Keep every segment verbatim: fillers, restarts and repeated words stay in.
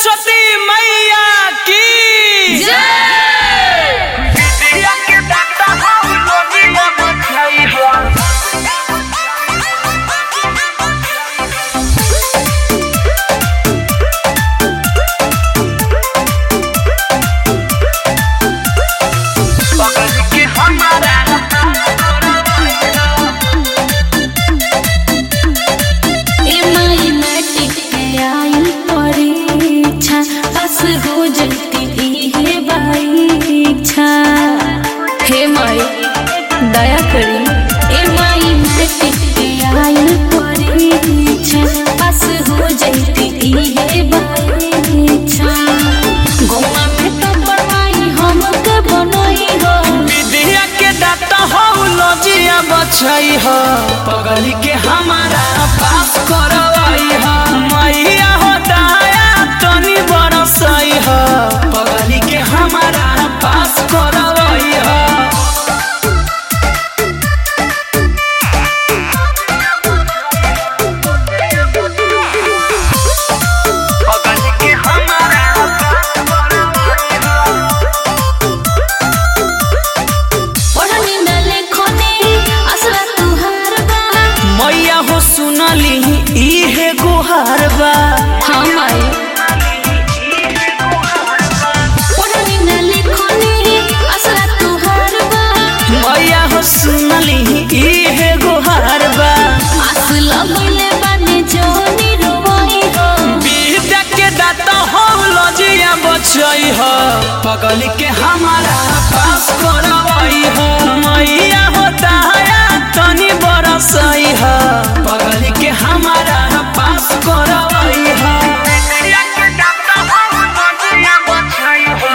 सरस्वती मैया की जय। विद्या के दाता हम लोगिया बधाई हो। हे माई दया करी ए माई मैट्रिक के आयल परीक्षा पास हो जैती इहे बाइच्छा गोमा में तो पढ़ाई हमके बनई हो। विद्या के दाता हो लोजिया बचाई हो। पगली के हमारा पास करवाई हो। मैया हो दया तनी बरसई हो। पगली के हमारा पास करवाई हो। सुनली इहे गुहार बा हम आई पढ़नी न लिखनी असला तुहार बा मैया हो सुनली इहे गुहार बा आस लगले बाने जोनी रोई हो। विद्या के दाता हो लजिया बचाई हो। पगली के हमारा पास करवाई हो। मैया हो दया तनी बरसई हो। पगली के हमारा पास करवाई हो। विद्या के दाता हो लजिया बचाई हो।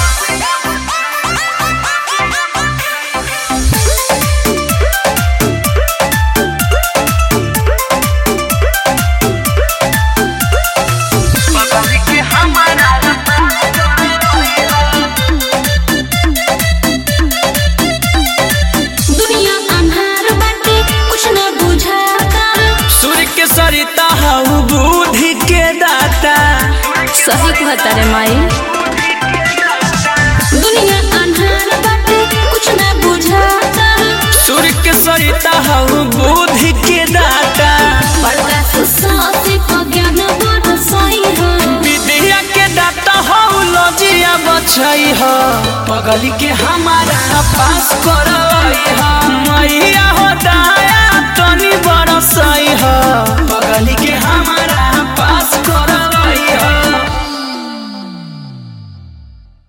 सरिता हऊ बुद्धि के दाता सही कहता रे माई दुनिया अन्हार बाटे कुछ ना बुझाता। सूर्य के सरिता हऊ बुद्धि के दाता प्रकाश सासी ज्ञान बरसई हो। विद्या के दाता हऊ लजिया बचाई हो। पगली के हमारा पास करवाई हो। मैया हो दया